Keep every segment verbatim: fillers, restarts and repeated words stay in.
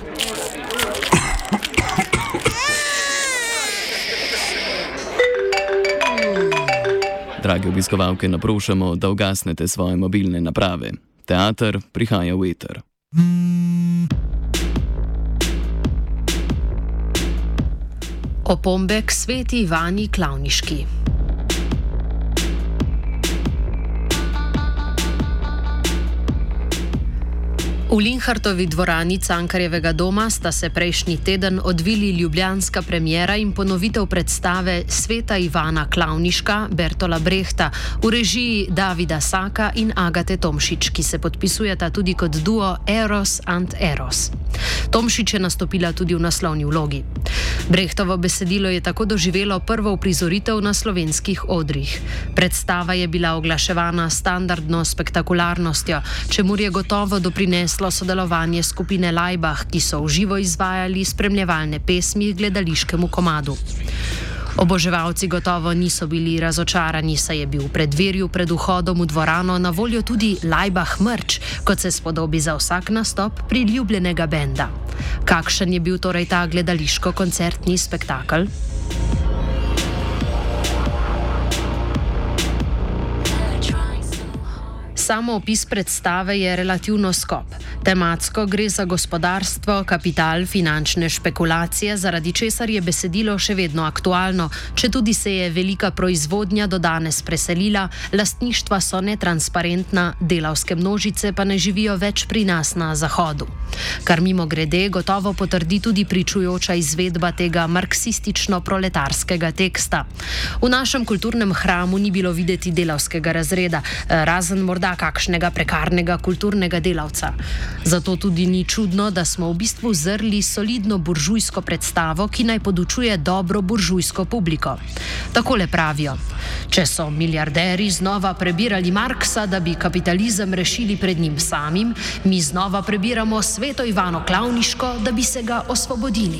Drage obiskovalke, naprošamo, da ugasnete svoje mobilne naprave. Teater prihaja v eter. Opombe k sveti Ivani Klavniški. V Linhartovi dvorani Cankarjevega doma sta se prejšnji teden odvili ljubljanska premiera in ponovitev predstave Sveta Ivana Klavniška Bertola Brehta v režiji Davida Saka in Agate Tomšič, ki se podpisujeta tudi kot duo Eros and Eros. Tomšič je nastopila tudi v naslovni vlogi. Brehtovo besedilo je tako doživelo prvo uprizoritev na slovenskih odrih. Predstava je bila oglaševana standardno spektakularnostjo, čemur je gotovo doprineslo sodelovanje skupine Laibach, ki so v živo izvajali spremljevalne pesmi gledališkemu komadu. Oboževalci gotovo niso bili razočarani, saj je bil v predverju pred vhodom v dvorano na voljo tudi Laibach merch, kot se spodobi za vsak nastop priljubljenega benda. Kakšen je bil torej ta gledališko-koncertni spektakel? Samo opis predstave je relativno skop. Tematsko gre za gospodarstvo, kapital, finančne špekulacije, zaradi česar je besedilo še vedno aktualno, četudi se je velika proizvodnja do danes preselila, lastništva so netransparentna, delavske množice pa ne živijo več pri nas na Zahodu. Kar mimo grede gotovo potrdi tudi pričujoča izvedba tega marksistično-proletarskega teksta. V našem kulturnem hramu ni bilo videti delavskega razreda, razen morda kakšnega prekarnega kulturnega delavca. Zato tudi ni čudno, da smo v bistvu zrli solidno buržujsko predstavo, ki naj podučuje dobro buržujsko publiko. Takole pravijo: če so milijarderi znova prebirali Marksa, da bi kapitalizem rešili pred njim samim, mi znova prebiramo Sveto Ivano Klavniško, da bi se ga osvobodili.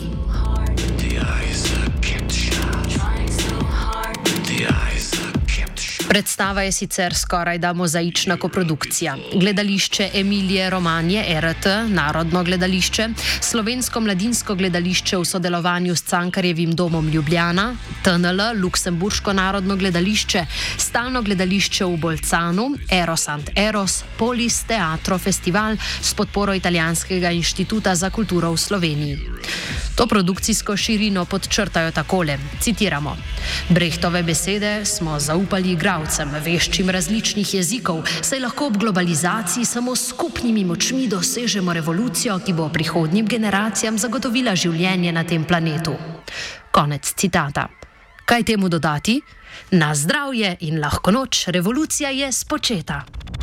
Predstava je sicer skorajda mozaična koprodukcija. Gledališče Emilije Romanje, R T, Narodno gledališče, Slovensko mladinsko gledališče v sodelovanju s Cankarjevim domom Ljubljana, T N L, Luksemburško narodno gledališče, Stalno gledališče v Bolcanu, Eros and Eros, Polis Teatro Festival s podporo Italijanskega inštituta za kulturo v Sloveniji. To produkcijsko širino podčrtajo takole, citiramo: Brehtove besede smo zaupali igralcem, veščim različnih jezikov, saj lahko ob globalizaciji samo s skupnimi močmi dosežemo revolucijo, ki bo prihodnjim generacijam zagotovila življenje na tem planetu. Konec citata. Kaj temu dodati? Na zdravje in lahko noč, revolucija je spočeta.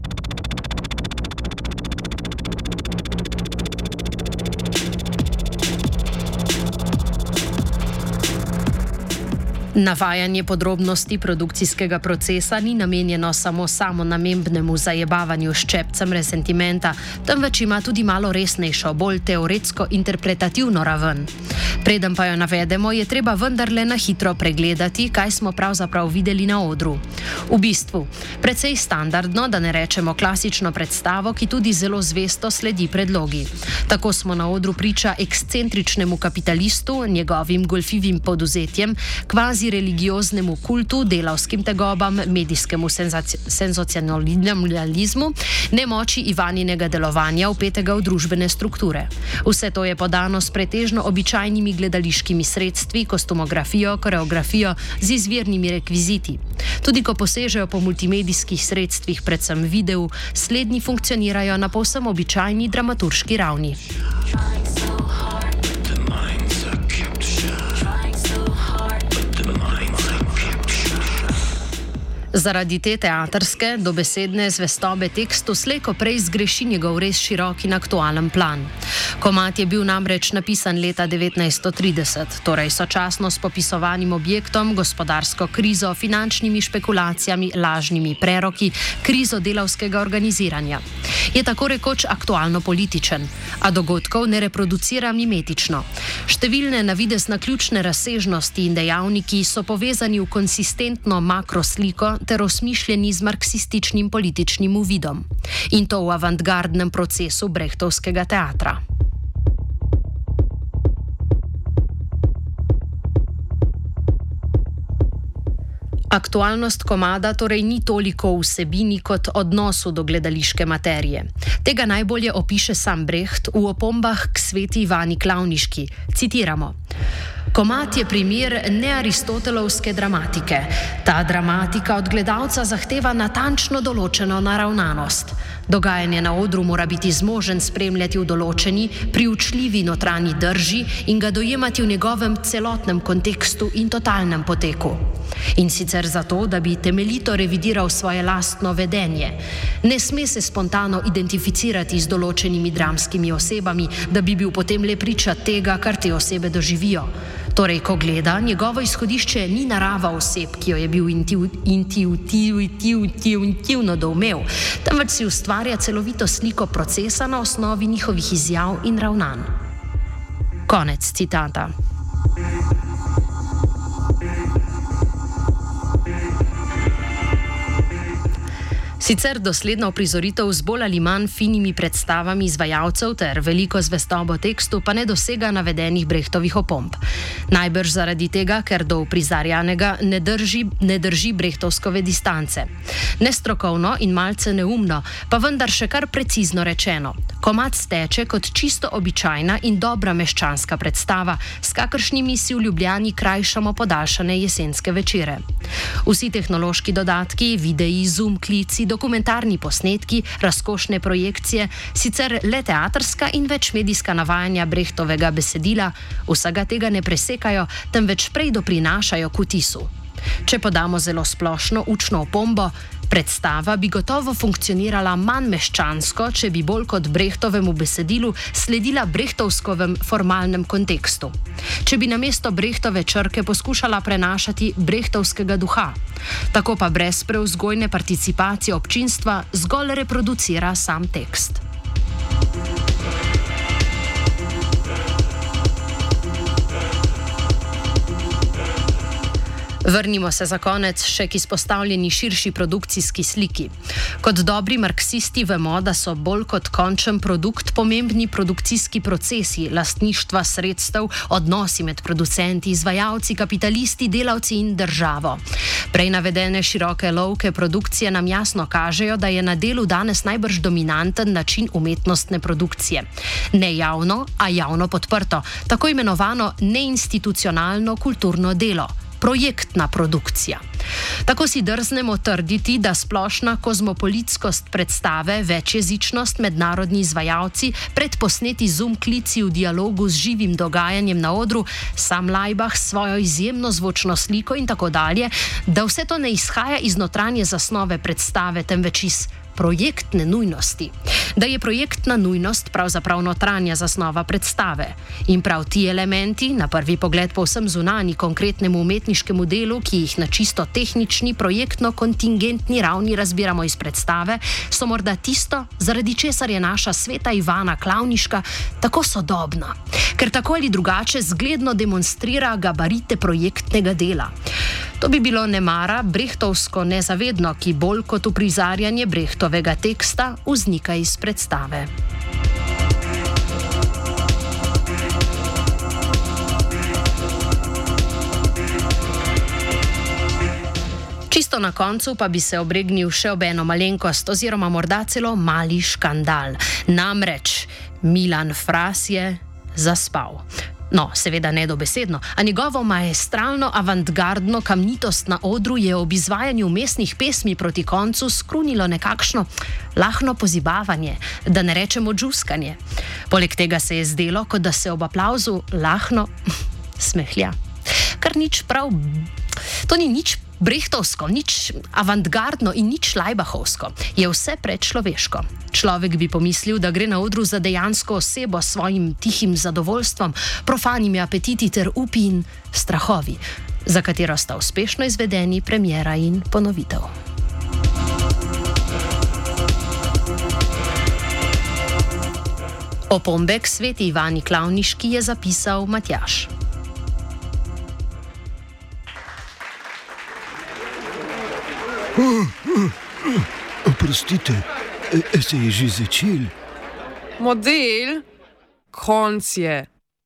Navajanje podrobnosti produkcijskega procesa ni namenjeno samo samonamembnemu zajebavanju s ščepcem resentimenta, temveč ima tudi malo resnejšo, bolj teoretsko-interpretativno raven. Preden pa jo navedemo, je treba vendarle na hitro pregledati, kaj smo pravzaprav videli na odru. V bistvu, precej standardno, da ne rečemo klasično predstavo, ki tudi zelo zvesto sledi predlogi. Tako smo na odru priča ekscentričnemu kapitalistu, njegovim goljfivim poduzetjem, kvazi religioznemu kultu, delavskim tegobam, medijskemu senzacionalizmu, nemoči Ivaninega delovanja vpetega v družbene strukture. Vse to je podano s pretežno običajnimi gledališkimi sredstvi, kostumografijo, koreografijo, z izvirnimi rekviziti. Tudi ko posežejo po multimedijskih sredstvih, predvsem videu, slednji funkcionirajo na povsem običajni dramaturški ravni. Zaradi te teatrske, dobesedne zvestobe tekstu slej ko prej zgreši njegov res širok in aktualen plan. Komad je bil namreč napisan leta devetnajststo trideset, torej sočasno s popisovanim objektom, gospodarsko krizo, finančnimi špekulacijami, lažnimi preroki, krizo delavskega organiziranja. Je tako rekoč aktualno političen, a dogodkov ne reproducira mimetično. Številne navidez naključne razsežnosti in dejavniki so povezani v konsistentno makrosliko ter osmišljeni z marksističnim političnim uvidom. In to v avantgardnem procesu brehtovskega teatra. Aktualnost komada torej ni toliko v vsebini kot odnosu do gledališke materije. Tega najbolje opiše sam Brecht v opombah k sveti Ivani Klavniški. Citiramo: Komad je primer nearistotelovske dramatike. Ta dramatika od gledalca zahteva natančno določeno naravnanost. Dogajanje na odru mora biti zmožen spremljati v določeni, priučljivi notranji drži in ga dojemati v njegovem celotnem kontekstu in totalnem poteku. In sicer zato, da bi temeljito revidiral svoje lastno vedenje. Ne sme se spontano identificirati z določenimi dramskimi osebami, da bi bil potem le priča tega, kar te osebe doživijo. Torej, ko gleda, njegovo izhodišče ni narava oseb, ki jo je bil intuitivno doumel, temveč si ustvarja celovito sliko procesa na osnovi njihovih izjav in ravnanj. Konec citata. Sicer dosledna uprizoritev z bolj ali manj finimi predstavami izvajalcev ter veliko zvestobo tekstu pa ne dosega navedenih Brechtovih opomb. Najbrž zaradi tega, ker do uprizarjanega ne drži, ne drži Brechtovskove distance. Nestrokovno in malce neumno, pa vendar še kar precizno rečeno. Komad steče kot čisto običajna in dobra meščanska predstava, s kakršnimi si v Ljubljani krajšamo podaljšane jesenske večere. Vsi tehnološki dodatki, videi, zoom klici, dokumentarni posnetki, razkošne projekcije, sicer le teatrska in večmedijska navajanja Brechtovega besedila, vsega tega ne presekajo, temveč prej doprinašajo k vtisu. Če podamo zelo splošno učno opombo, predstava bi gotovo funkcionirala manj meščansko, če bi bolj kot Brechtovemu besedilu sledila Brechtovskovem formalnem kontekstu. Če bi namesto Brechtove črke poskušala prenašati Brechtovskega duha. Tako pa brez prevzgojne participacije občinstva zgolj reproducira sam tekst. Vrnimo se za konec še k izpostavljeni širši produkcijski sliki. Kot dobri marksisti vemo, da so bolj kot končen produkt pomembni produkcijski procesi, lastništva sredstev, odnosi med producenti, izvajalci, kapitalisti, delavci in državo. Prej navedene široke lovke produkcije nam jasno kažejo, da je na delu danes najbrž dominanten način umetnostne produkcije. Ne javno, a javno podprto, tako imenovano neinstitucionalno kulturno delo. Projektna produkcija. Tako si drznemo trditi, da splošna kozmopolitskost predstave, večjezičnost, mednarodni izvajalci, predposneti zoom klici v dialogu z živim dogajanjem na odru, sam Laibach s svojo izjemno zvočno sliko in tako dalje, da vse to ne izhaja iz notranje zasnove predstave, temveč iz projektne nujnosti. Da je projektna nujnost pravzaprav notranja zasnova predstave. In prav ti elementi, na prvi pogled povsem zunani konkretnemu umetniškemu delu, ki jih na čisto tehnični, projektno-kontingentni ravni razbiramo iz predstave, so morda tisto, zaradi česar je naša sveta Ivana Klavniška tako sodobna. Ker tako ali drugače zgledno demonstrira gabarite projektnega dela. To bi bilo nemara brechtovsko nezavedno, ki bolj kot uprizarjanje Brechtovega teksta vznika iz predstave. Čisto na koncu pa bi se obregnil še ob eno malenkost oziroma morda celo mali škandal. Namreč Milan Fras je zaspal. No, seveda ne dobesedno, a njegovo maestralno avantgardno kamnitost na odru je ob izvajanju mestnih pesmi proti koncu skrunilo nekakšno lahno pozibavanje, da ne rečemo džuskanje. Poleg tega se je zdelo, kot da se ob aplavzu lahno smehlja. Kar nič prav, to ni nič brechtovsko, nič avantgardno in nič laibachovsko. Je vse predčloveško. Človek bi pomislil, da gre na odru za dejansko osebo s svojim tihim zadovoljstvom, profanimi apetiti ter upi in strahovi, za katero sta uspešno izvedeni premiera in ponovitev. Opombe k sveti Ivani Klavniški je zapisal Matjaž. Oprostite, se je že začel? Model? Konc je.